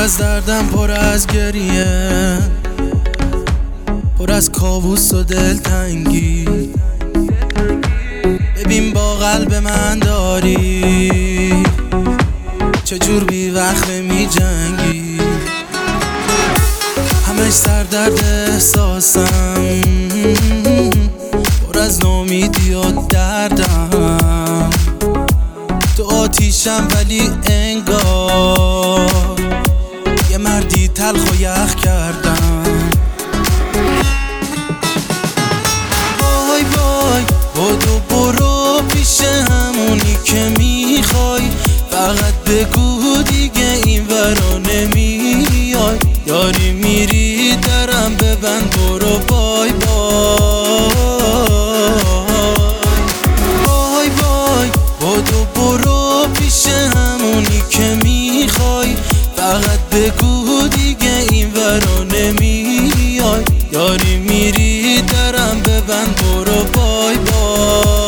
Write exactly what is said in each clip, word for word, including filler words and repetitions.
از دردم پر از گریه، پر از کابوس و دلتنگی. ببین با قلب من داری چجور بی وقت می جنگی. همش سر درد احساسم، پر از نامیدی و دردم. تو آتیشم ولی انگار یه مردی تلخ و یخ کردم. وای وای بدو برو پیش همونی که میخوای، فقط بگو دیگه این ورا نمیای. داری میری درم ببند برو بای بای. وای وای بدو برو پیش همونی که میخوای، فقط بگو دیگه این ورا نمیای. داری میری درم ببند برو بای بای.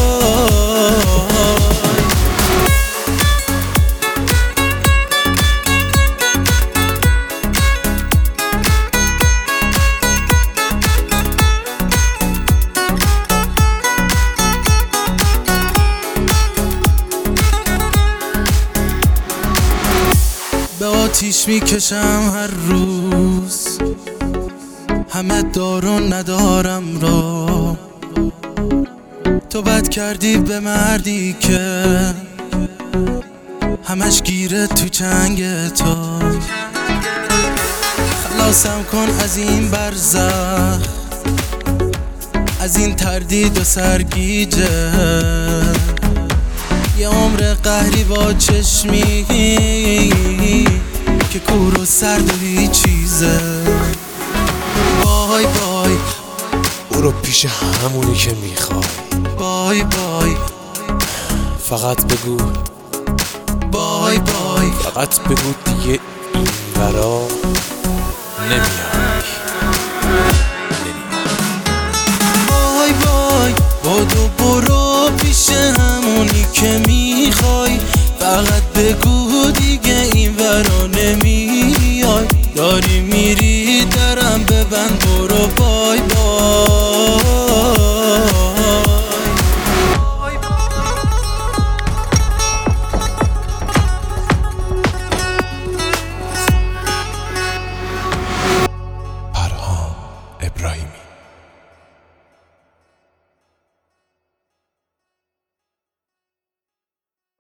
به آتیش میکشم هر روز، همه دارون ندارم را. تو بد کردی به مردی که همش گیره تو چنگ تو. خلاصم کن از این برزخ، از این تردید و سرگیجه. یه عمر قهری با چشمی که کور و سرد و هیچ چیزه. بای بای برو پیش همونی که میخوای، بای بای فقط بگو بای بای. فقط بگو دیگه این ورا نمیای. بای بای بدو برو پیش همونی که میخوای، فقط بگو دیگه این ورا نمیای. داری میری درم ببند برو بای بای.